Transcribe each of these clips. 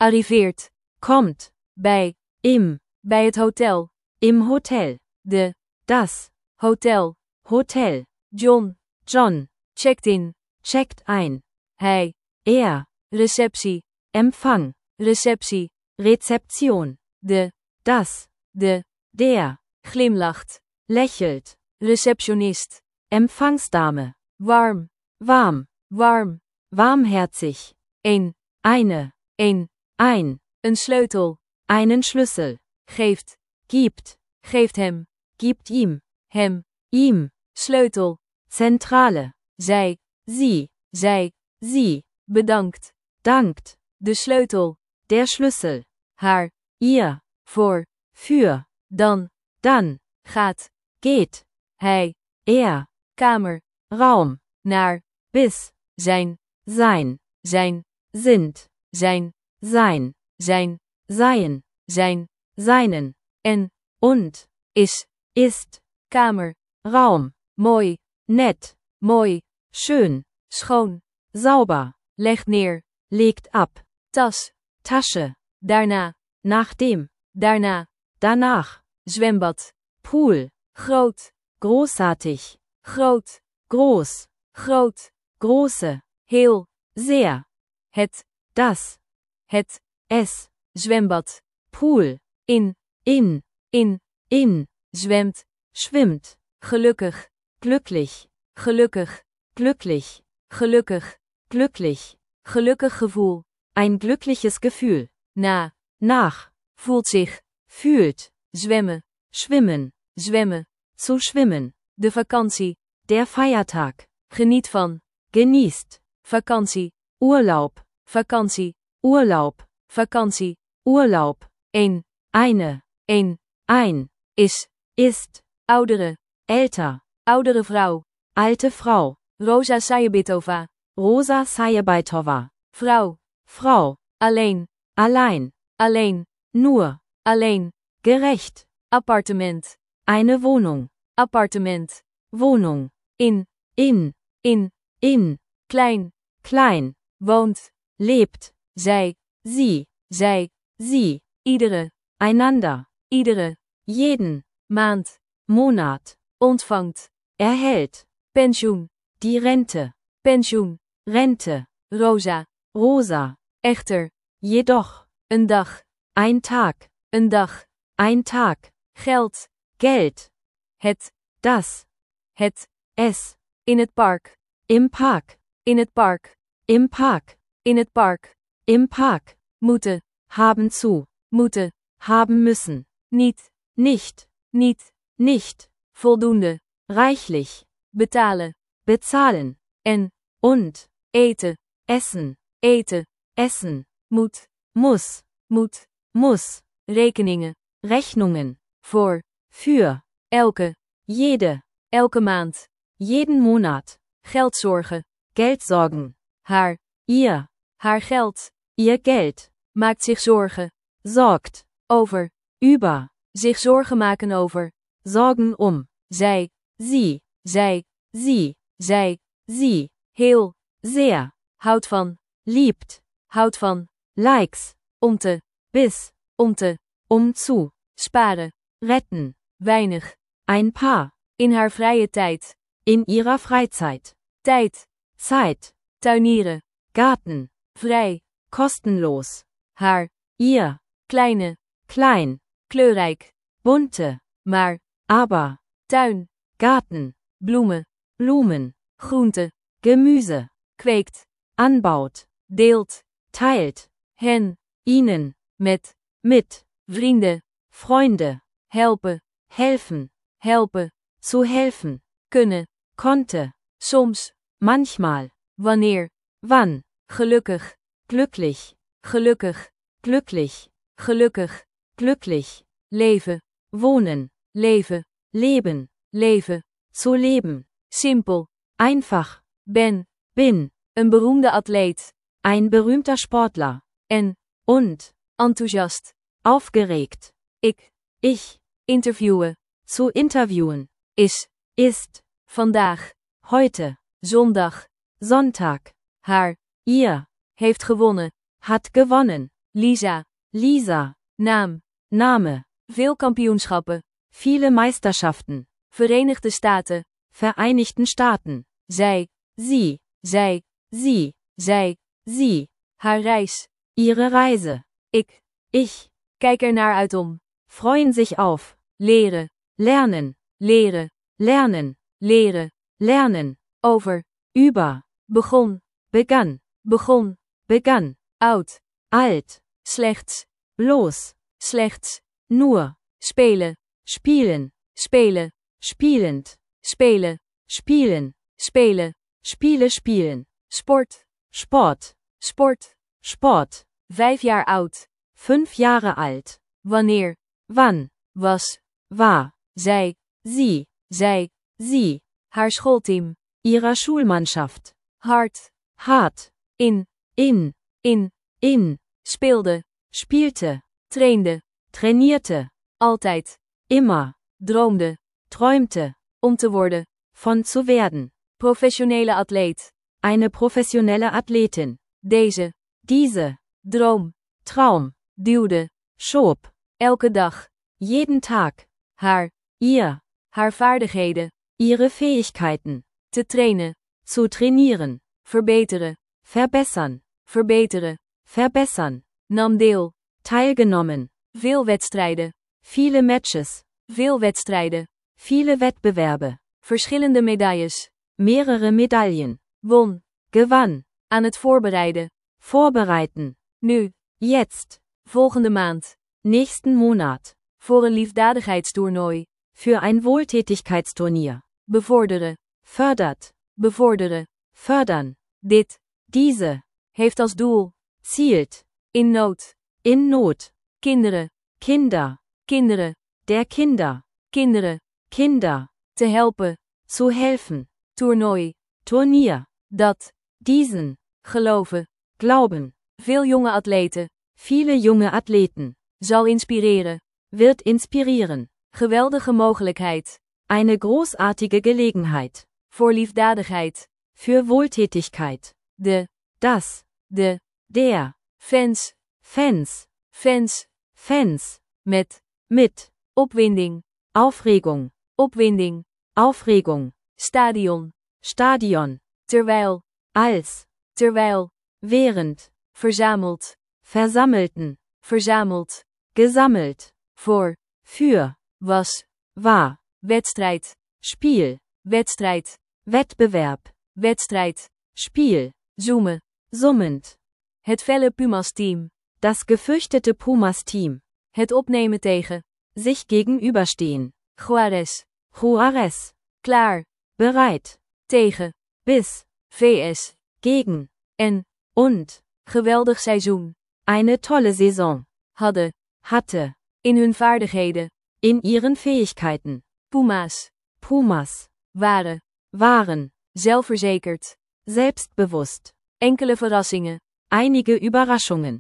arriveert, kommt, bij, bij het hotel, im Hotel, das, hotel, John, checkt in, checkt ein, hij, receptie, Empfang, receptie, Rezeption, das, der, glimlacht, lächelt, receptionist, Empfangsdame, warm, warmherzig, een, ein, een sleutel, einen Schlüssel, geeft, geeft hem, gibt ihm, ihm, sleutel, Zentrale, zij, sie, bedankt, dankt, de sleutel, der Schlüssel, haar, ihr, voor, für, dan, gaat, geht, hij, kamer, Raum, naar, bis, zijn, sein, sind, sein, zijn, seinen, en, und, ist, kamer, Raum, mooi, nett, mooi, schön, schoon, sauber, legt neer, legt ab, tas, Tasche, daarna, nachdem, daarna, danach, zwembad, Pool, groot, großartig, groot, groß, große, heel, sehr, das, es, zwembad, Pool, in, zwemt, schwimmt, gelukkig, glücklich, gelukkig, gelukkig gevoel, ein glückliches Gefühl, nach, voelt zich, fühlt, zwemmen, schwimmen, zu schwimmen, de vakantie, der Feiertag, geniet van, genießt, vakantie, Urlaub, vakantie, Urlaub, vakantie, Urlaub, een, ein, ist, oudere, älter, oudere vrouw, alte Frau, Rosa Sayebitova, Rosa Sayebitova, Frau, alleen, allein, nur, alleen, gerecht, appartement, eine Wohnung, appartement, Wohnung, in, klein, woont, lebt, zij, sie, iedere, einander, jeden, maand, Monat, ontvangt, erhält, pensioen, die Rente, pensioen, Rente, Rosa, echter, jedoch, een dag, ein Tag, een dag, geld, Geld, das, es, in het park, im Park, in het park, im Park, in het park, im Park, moeten, haben zu, moeten, haben müssen, niet, nicht, voldoende, reichlich, betalen, bezahlen, en, und, eten, essen, moet, muss, rekeningen, Rechnungen, voor, für, elke, elke maand, jeden Monat, geldzorgen, Geldsorgen, haar geld, ihr Geld, maakt zich zorgen, sorgt, over, über, zich zorgen maken over, sorgen zij, sie, heel, sehr, houdt van, liebt, houdt van, likes, om te, bis, zu, sparen, retten, weinig, ein paar, in haar vrije tijd, in ihrer Freizeit, Zeit, tuinieren, Garten, vrij, kostenlos, haar, ihr, klein, kleurrijk, bunte, aber, tuin, Garten, bloemen, groente, Gemüse, kweekt, anbaut, deelt, teilt, hen, ihnen, met, vrienden, Freunde, helpen, zu helfen, kunnen, konnte, soms, manchmal, wanneer, wann, gelukkig, glücklich, glücklich, leven, wohnen, leben, zu leben, simpel, einfach, bin, een beroemde atleet, ein berühmter Sportler, en, und, enthousiast, aufgeregt, ich, interviewen, zu interviewen, ist, vandaag, heute, zondag, Sonntag, haar, ihr, heeft gewonnen, hat gewonnen, Lisa. Lisa. Naam. Name. Veel kampioenschappen. Viele Meisterschaften. Verenigde Staten. Vereinigten Staaten. Zij. Sie. Zij. Sie. Zij. Sie. Haar reis. Ihre Reise. Ik. Ich. Kijk er naar uit om. Freuen sich auf. Leren. Lernen. Leren. Lernen. Leren. Lernen. Over. Über. Begon. Begann. Begon. Begann. Oud. Alt. Slechts. Bloß. Slechts. Nur. Spelen. Spielen. Spelen. Spielend. Spelen. Spielen. Spelen. Spiele spielen. Sport. Sport. Sport. Sport. 5 jaar oud. 5 Jahre alt. Wanneer. Wann. Was. War. Zij. Sie. Zij. Sie. Haar schoolteam. Ihrer Schulmannschaft. Hard. Hart. In. In. In. Speelde. Spielte. Trainde. Trainierte. Altijd. Immer. Droomde. Träumte. Om te worden. Von zu werden. Professionele atleet. Eine professionelle Athletin. Deze. Diese. Droom. Traum. Duwde. Schob. Elke dag. Jeden Tag. Haar. Ihr. Haar vaardigheden. Ihre Fähigkeiten. Te trainen. Zu trainieren. Verbeteren. Verbessern. Verbeteren. Verbessern. Nam deel. Teilgenommen. Veel wedstrijden. Viele Matches. Veel wedstrijden. Viele Wettbewerbe. Verschillende medailles. Mehrere Medaillen. Won. Gewann. Aan het voorbereiden. Vorbereiten. Nu. Jetzt. Volgende maand. Nächsten Monat. Voor een liefdadigheidstoernooi. Für ein Wohltätigkeitsturnier. Bevorderen. Fördert. Bevorderen. Fördern. Dit. Diese. Heeft als doel. Zielt. In nood. In Not. Kinderen. Kinder. Kinderen. Der Kinder. Kinderen. Kinder. Te helpen. Zu helfen. Toernooi. Turnier. Dat. Diesen. Geloven. Glauben. Veel jonge atleten. Viele junge Athleten. Zal inspireren. Wird inspirieren. Geweldige mogelijkheid. Eine großartige Gelegenheit. Voor liefdadigheid. Für Wohltätigkeit. Das. De. Der. Fans. Fans. Fans. Fans. Mit. Opwinding. Aufregung. Opwinding. Aufregung. Stadion. Stadion. Terwijl. Als. Terwijl. Während. Verzameld. Versammelten. Verzameld. Gesammelt. Voor. Für. Was. War. Wedstrijd. Spiel. Wedstrijd. Wettbewerb. Wedstrijd. Spiel. Zoomen. Summend. Het felle Pumas team. Das gefürchtete Pumas-Team. Het opnemen tegen. Sich gegenüberstehen. Juarez. Juarez. Klaar. Bereit. Tegen. Bis. VS. Gegen. En. Und. Geweldig seizoen. Eine tolle Saison. Hadden. Hatte. In hun vaardigheden. In ihren Fähigkeiten. Pumas. Pumas. Waren. Zelfverzekerd. Selbstbewusst. Enkele verrassingen. Einige Überraschungen.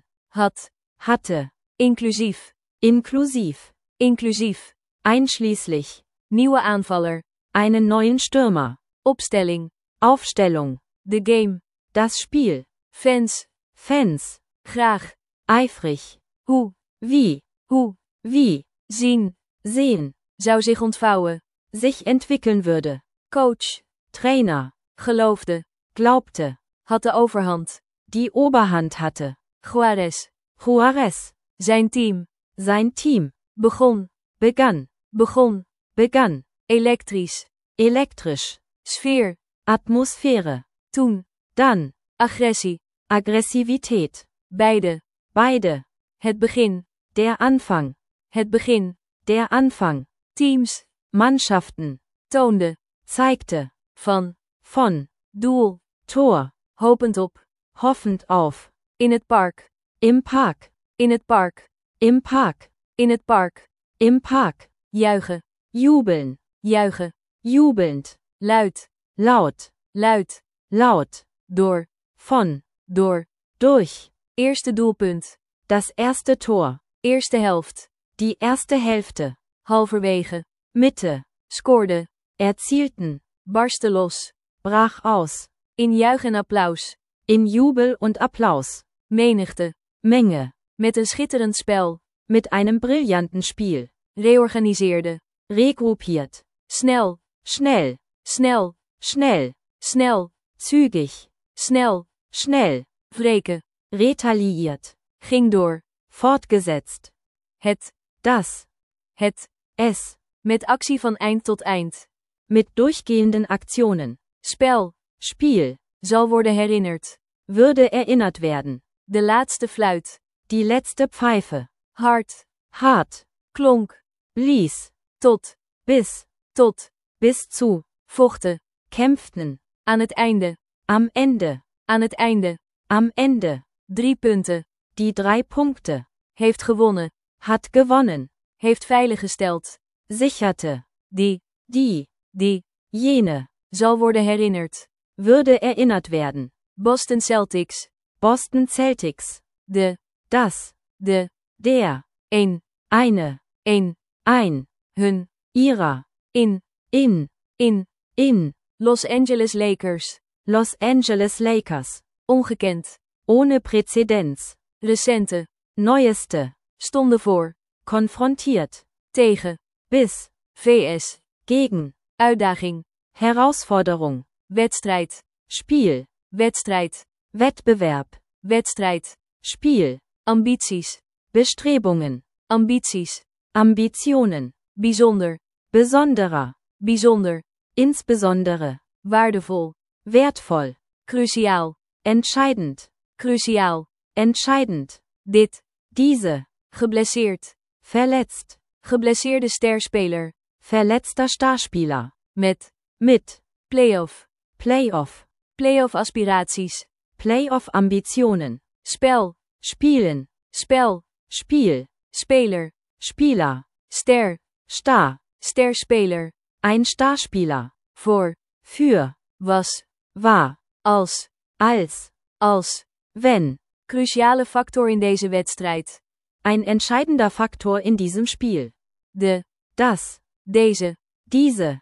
Hatte. Inclusief. Inklusiv. Inclusief. Einschließlich. Nieuwe aanvaller. Einen neuen Stürmer. Opstelling. Aufstellung. De game. Das Spiel. Fans. Fans. Graag. Eifrig. Hoe. Wie. Zien. Sehen. Zou zich ontvouwen. Sich entwickeln würde. Coach. Trainer. Geloofde. Glaubte. Had de overhand. Die Oberhand hatte. Juarez. Juarez. Zijn team. Sein Team. Begon. Begann. Elektrisch. Elektrisch. Sfeer. Atmosphäre. Toen. Dann. Agressie. Aggressivität. Beide. Het begin. Der Anfang. Het begin. Der Anfang. Teams. Mannschaften. Toonde. Zeigte. Von. Doel. Tor. Hopend op. Hoffend auf. In het park. Im Park. In het park. Im Park. In het park. Im Park. Juichen. Jubeln. Juichen. Jubelnd. Luid. Laut. Laut. Door. Door. Durch. Eerste doelpunt. Das erste Tor. Eerste helft. Die erste Hälfte. Halverwege. Mitte. Scoorde. Erzielten. Barstte los. Brach aus. In juich en applaus. In Jubel und Applaus. Menigte. Menge. Met een schitterend spel. Mit einem brillanten Spiel. Reorganiseerde. Regruppiert. Snel. Schnell. Snel. Schnell. Snel. Zügig. Snel. Schnell. Wreken. Retaliiert. Ging door. Fortgesetzt. Het. Das. Het. Es. Met actie van eind tot eind. Mit durchgehenden Aktionen. Spel. Spiel. Zal worden herinnerd. Würde erinnert werden. De laatste fluit. Die letzte Pfeife. Hard. Hart. Klonk. Blies. Tot. Bis. Tot. Bis zu. Vochten. Kämpften. Aan het einde. Am Ende. Aan het einde. Am Ende. 3 punten. Die 3 Punkte. Heeft gewonnen. Hat gewonnen. Heeft veiliggesteld. Sicherte. Die. Die. Jene. Zal worden herinnerd. Würde erinnert werden. Boston Celtics. Boston Celtics. De. Das. De. Der. Een. Eine. Een. Ein. Hun. Ihrer. In. In. Los Angeles Lakers. Los Angeles Lakers. Ongekend. Ohne Präzedenz. Recente. Neueste. Stonden voor. Konfrontiert. Tegen. Bis. VS. Gegen. Uitdaging. Herausforderung. Wedstrijd. Spiel. Wedstrijd. Wettbewerb. Wedstrijd. Spiel. Ambities. Bestrebungen. Ambities. Ambitionen. Bijzonder. Besonderer. Bijzonder. Insbesondere. Waardevol. Wertvoll. Cruciaal. Entscheidend. Cruciaal. Entscheidend. Dit. Diese. Geblesseerd. Verletzt. Geblesseerde sterspeler. Verletzter Starspieler. Met. Mit. Playoff. Playoff. Playoff aspiraties. Playoff Ambitionen. Spel. Spielen. Spel. Spiel. Speler. Spieler. Ster. Star. Sterspeler. Ein Starspieler. Voor. Für. Was. War. Als. Als. Wenn. Cruciale factor in deze wedstrijd. Ein entscheidender Faktor in diesem Spiel. De. Das. Deze. Diese.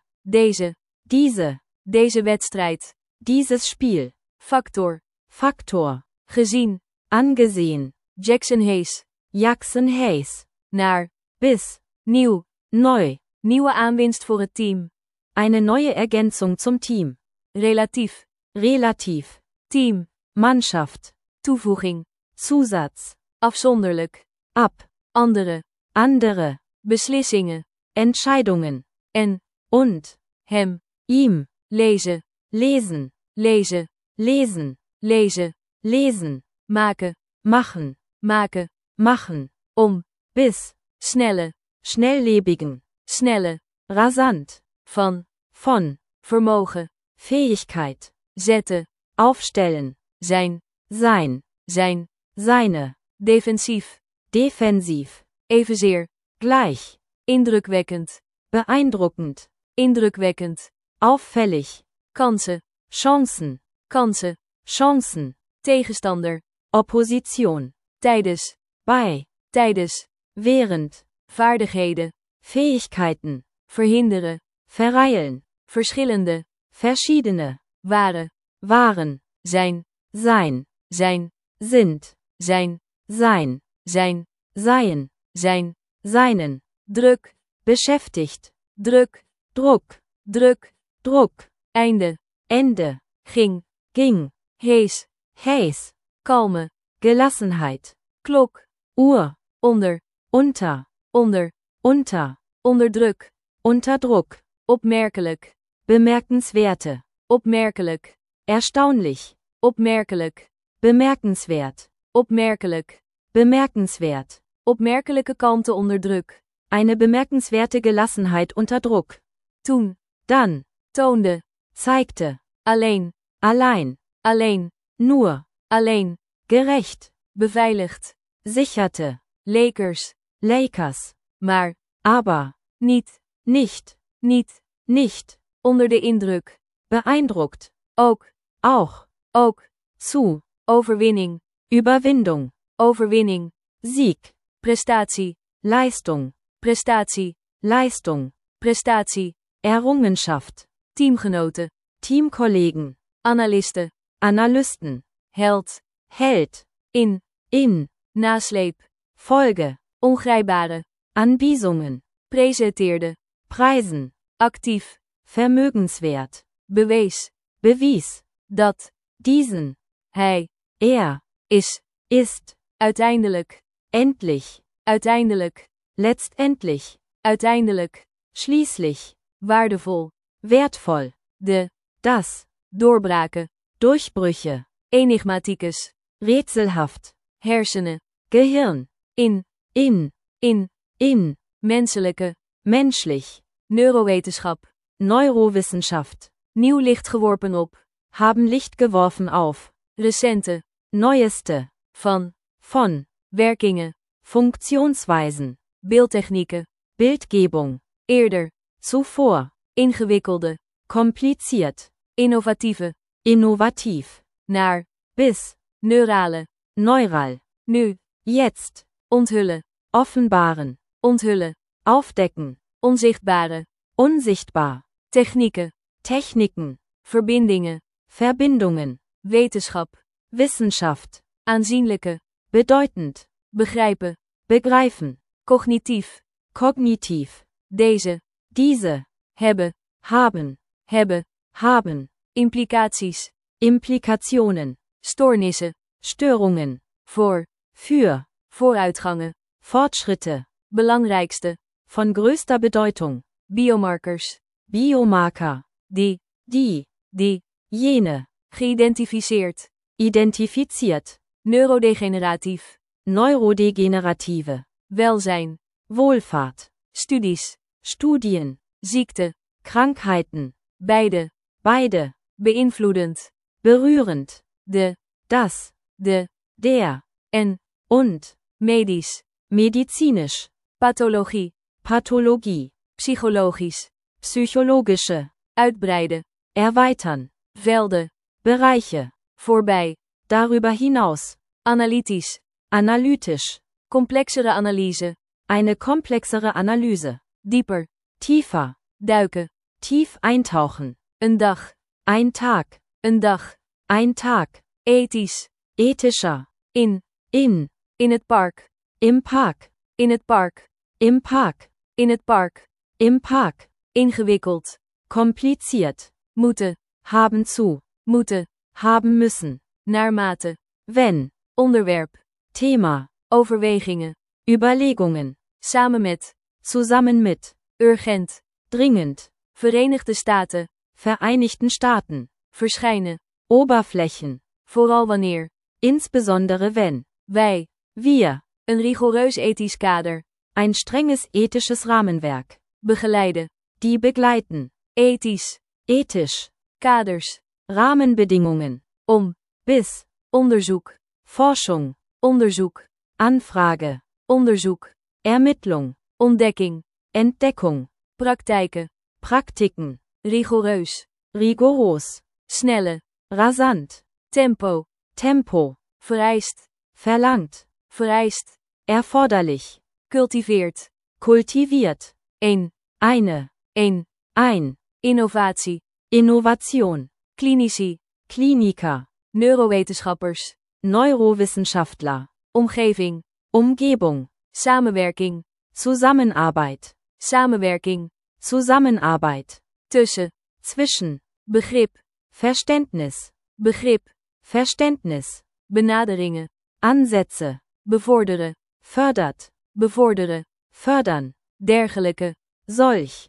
Deze wedstrijd. Dieses Spiel. Factor. Gezien. Angesehen. Jackson Hayes. Naar. Bis. Nieuw. Neu. Nieuwe aanwinst voor het team. Eine neue Ergänzung zum Team. Relatief. Relativ. Team. Mannschaft. Toevoeging. Zusatz. Afzonderlijk. Ab. Andere. Beslissingen. Entscheidungen. En. Und. Hem. Ihm. Lezen. Lesen. Maken. Machen. Om. Bis. Snelle. Schnelllebigen. Snelle. Rasant. Von. Vermogen. Fähigkeit. Zetten. Aufstellen. Zijn. Seine. Defensief. Evenzeer. Gleich. Indrukwekkend. Beeindruckend. Auffällig. Kansen. Chancen. Tegenstander. Opposition. Tijdens. Während. Vaardigheden. Fähigkeiten. Verhinderen. Verreilen. Verschillende. Verschiedene. Waren. Zijn. Sind. Seien. Seinen. Druk. Beschäftigt. Druck. Ende. Ging. Hees. Kalme. Gelassenheit. Klok. Uhr. Onder. Unter. Onder druk. Unter Druck. Opmerkelijk. Bemerkenswerte. Opmerkelijk. Erstaunlich. Opmerkelijk. Bemerkenswert. Opmerkelijk. Opmerkelijke kalmte onder druk. Eine bemerkenswerte Gelassenheit unter Druck. Toen. Dann. Toonde. Zeigte. Allein. Nur. Gerecht. Beveiligd. Sicherte. Lakers. Maar. Aber. Niet. Onder de indruk. Beeindruckt. Ook. Zu. Overwinning. Überwindung. Sieg. Prestatie. Leistung. Prestatie. Errungenschaft. Teamgenoten. Teamkollegen. Analisten. Analysten. Held. In. nasleep, Folge, ongrijpbare, Anbiesungen, presenteerde, Preisen, actief, vermögenswert, bewees, bewies, dat, diesen, hij, ist, uiteindelijk, endlich, uiteindelijk, letztendlich, uiteindelijk, schließlich, waardevol, wertvoll, das, doorbraken, Durchbrüche, enigmaticus, rätselhaft, hersenen, Gehirn, in, in, menselijke, menschlich, neurowetenschap, Neurowissenschaft, nieuw licht geworpen op, haben Licht geworfen auf, recente, neueste, von, werkingen, Funktionsweisen, beeldtechnieken, Bildgebung, eerder, zuvor, ingewikkelde, kompliziert, innovatieve, innovativ, naar, bis, neurale, neural, nu, jetzt, onthullen, offenbaren, onthullen, aufdecken, onzichtbare, unsichtbar, technieken, Techniken, verbindingen, Verbindungen, wetenschap, Wissenschaft, aanzienlijke, bedeutend, begrijpen, begreifen, cognitief, kognitiv, diese, hebben, haben, implicaties, Implikationen, stoornissen, Störungen, für, vooruitgangen, Fortschritte, belangrijkste, von größter Bedeutung, biomarkers, Biomarker, die, jene, geïdentificeerd, identifiziert, neurodegeneratief, neurodegenerative, welzijn, Wohlfahrt, studies, Studien, ziekte, Krankheiten, beide, beïnvloedend, berührend, das, der, en, und, medisch, medizinisch, pathologie, psychologisch, psychologische, uitbreiden, erweitern, velden, Bereiche, voorbij, darüber hinaus, analytisch, analytisch, complexere analyse, eine komplexere Analyse, dieper, tiefer, duiken, tief eintauchen, een dag, ein Tag, ein Tag, ethisch, ethischer, in het park, im Park, in het park, im Park, in het park, im Park, ingewikkeld, kompliziert, moeten, haben zu, moeten, haben müssen, naarmate, wenn, onderwerp, Thema, overwegingen, Überlegungen, samen met, zusammen mit, urgent, dringend, Verenigde Staten, Vereinigten Staaten, verschijnen, Oberflächen, vooral wanneer, insbesondere wenn, wir, een rigoureus ethisch kader, ein strenges ethisches Rahmenwerk, begeleiden, die begleiten, ethisch, kaders, Rahmenbedingungen, bis, onderzoek, Forschung, onderzoek, Anfrage, onderzoek, Ermittlung, ontdekking, Entdeckung, praktijken, Praktiken, rigoureus, rigoros, snelle, rasant, tempo, vereist, verlangt, erforderlich, cultiveert, kultiviert, een, ein, innovatie, Innovation, klinici, Kliniker, neurowetenschappers, Neurowissenschaftler, omgeving, samenwerking, Zusammenarbeit, tussen, zwischen, begrip, Verständnis, benaderingen, Ansätze, bevorderen, fördern, dergelijke, solch,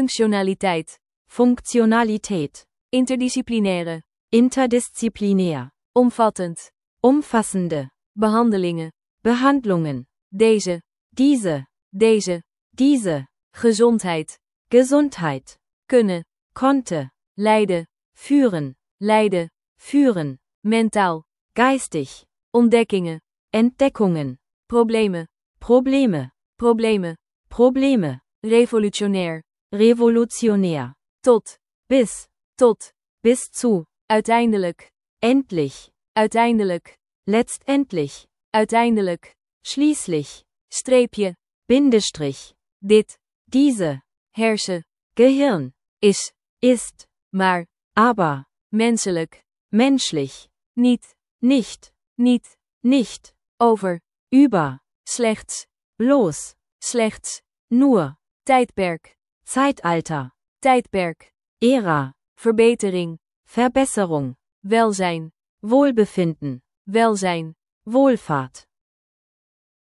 functionaliteit, interdisciplinaire, interdisziplinär, omvattend, umfassende, behandelingen, diese, gezondheid, kunnen, konnte, leiden, führen, mentaal, geistig, ontdekkingen, Entdeckungen, Probleme, revolutionair, tot, bis zu, uiteindelijk, endlich, letztendlich, schließlich, streepje, Bindestrich, diese, Gehirn, ist, maar, aber, menselijk, menschlich, niet, nicht, over, über, slechts, bloß, slechts, nur, tijdperk, Zeitalter, tijdperk, Ära, verbetering, Verbesserung, welzijn, Wohlbefinden, welzijn, Wohlfahrt.